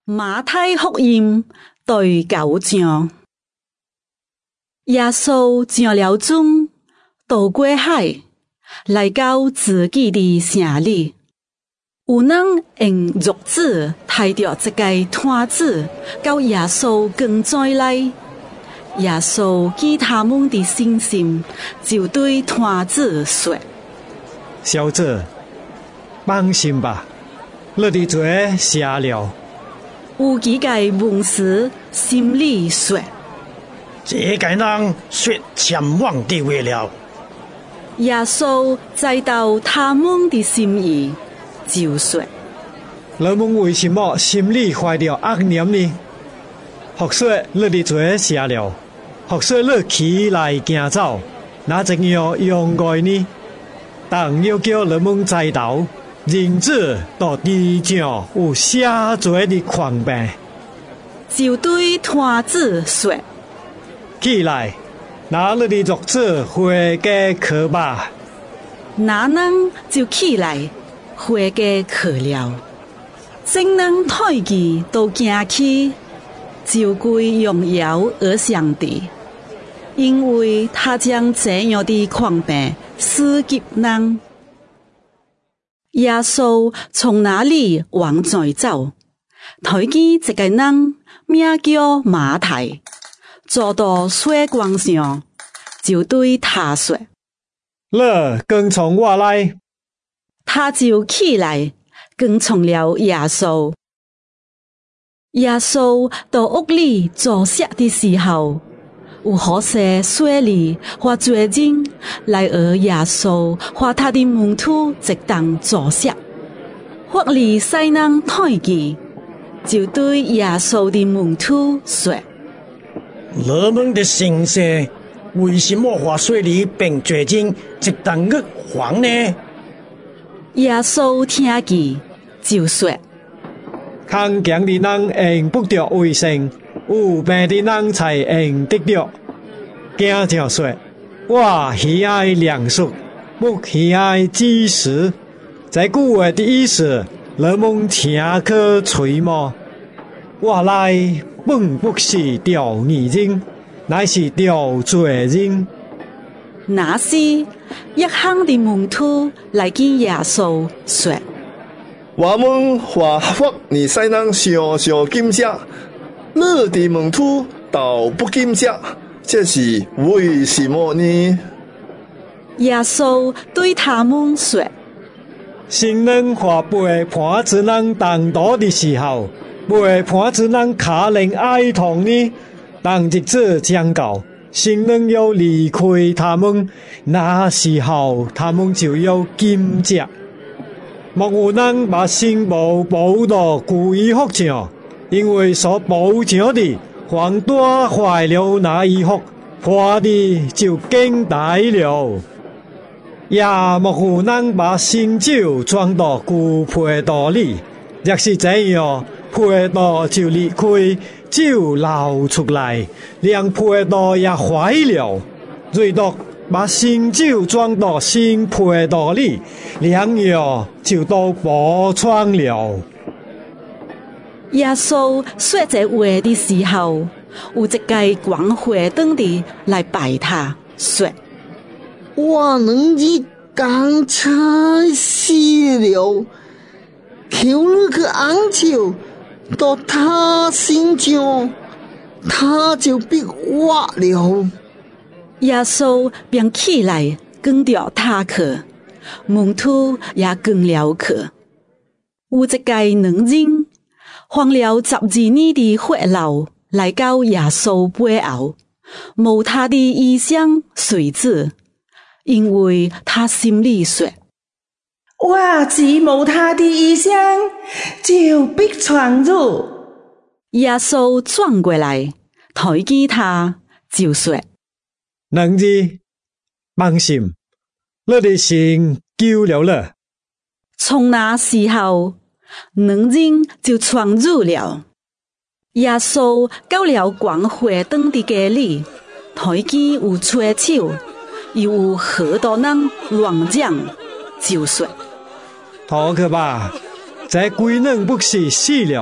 馬太福音第9章，耶穌上了船，渡過海，來到自己的城裏。有人用褥子抬着一個攤子，到耶穌跟前來。耶穌見他們的信心，就對攤子說： 小子，放心吧，你的罪赦了。 有幾個文士心裡說： 這個人說僭妄的話了。 耶穌知道他們的心意，就說： 你們為什麼心裡懷着惡念呢？或說你的罪赦了，或說你起來行走，那怎樣用愛呢？但要叫你們知道，人子到地上有赦罪的權柄。 就對攤子說： 起來，拿你的褥子回家去吧。 那人就起來，回家去了。眾人抬他到家去，就歸榮耀而上帝，因為他將這樣的權柄賜給人。耶穌從那裡往外走，睇見一個人名叫馬太，坐到水缸上，就對他說： 你跟從我來。 他就起來，跟從了耶穌。耶穌到屋裡坐席的時候，有好些稅吏和罪人來而耶穌和他的門徒一同坐席。法利賽人抬他，就對耶穌的門徒說： 你們的先生為什麼和稅吏並罪人一同入房呢？ 耶穌聽見，就說： 康強的人用不着衛生，有病的人才用得着。經上說：我喜愛糧食，不喜愛祭司。這句話的意思，你們聽去吹嗎？我來本不是調義人，乃是調罪人。 那時，一行的門徒來見耶穌，說： 我們和法利賽人常常禁食，你的門徒倒不禁食，這是為什麼呢？ 耶穌對他們說： 聖人和背叛之人同道的時候，背叛之人可能哀痛呢？當日子將到，聖人要離開他們，那時候他們就要禁食。莫有人把新布包到故意服上，因為所包上的還多壞了那衣服，破的就更大了。也莫有人把新酒裝到舊被袋裡，若是這樣，被袋就離開，酒流出來，連被袋也壞了。唯獨把新酒裝到新被袋裡，兩樣就都破窗了。 耶穌說這話的時候，有一個光火燈的來拜他，說： 我能以剛才死了，求你去昂求到他心中，他就必活了。 耶穌便起來跟着他去，門徒也跟了去。有一個能人患了12年的血流，來到耶穌背後，摸他的衣裳繸子，因為他心裡說： 我只摸他的衣裳，就必痊癒。 耶穌轉過來，睇見他，就說： 能子，放心，你的心救了了。 從那時候，能人就痊癒了。耶穌到了光火燈的家裡，睇見有吹手，又有許多人亂講，就說： 逃去吧，這鬼人不是死了，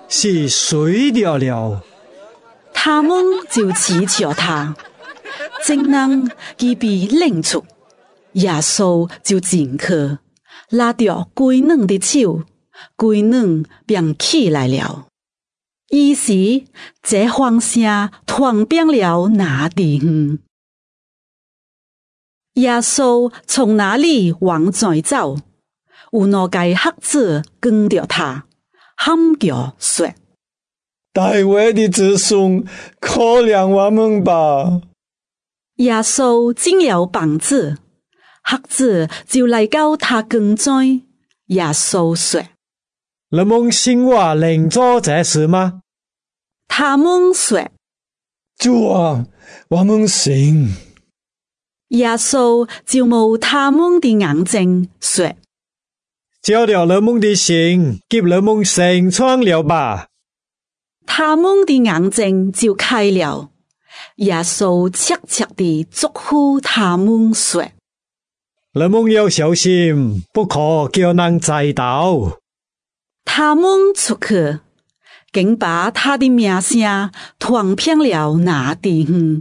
是谁了了？ 他们就指着他，正人佢被领出，耶稣就进去，拉着龟卵的手，龟卵便起来了。于是这风声传遍了那地方。耶稣从那里往前走，有两个瞎子跟着他，喊叫说： 大卫的子孙，可怜我们吧！ 耶稣进了房子，瞎子就来到他跟前。耶稣说： 你们信我能做这事吗？ 他们说： 主啊，我们信。 耶稣就冒他们的眼睛说： 照着你们的信，给你们成全了吧。 他们的眼睛就开了。耶稣切切地祝福他们说： 你们要小心，不可叫人栽倒。 他们出去，竟把他的名声传遍了那地方。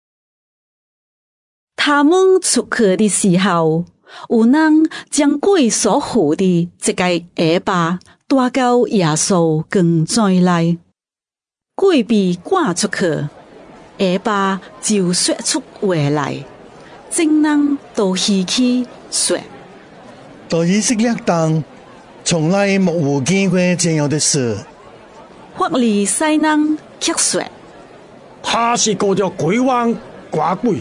他们出去的时候，有人将鬼所附的一个哑巴带到耶稣跟前来。鬼被赶出去，哑巴就说出话来，众人都稀奇说： 在以色列当从来没有见过这样的事。 法利赛人却说： 他是过着鬼王寡鬼。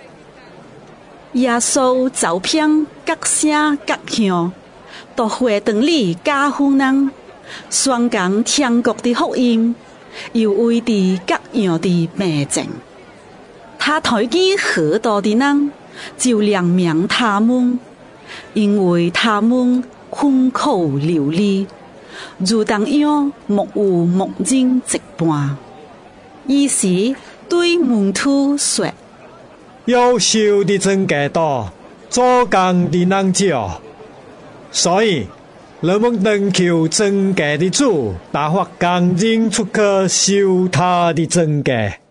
耶稣走遍各城各乡，到会堂里教训人，宣讲天国的福音，又为地各样的病症。他抬举许多的人，就怜悯他们，因为他们困苦流离，如同样目无目睛一般。于是对门徒说： 优秀的真计多，做工的人少，所以你们能求真计的主，大发感情出去修他的真计。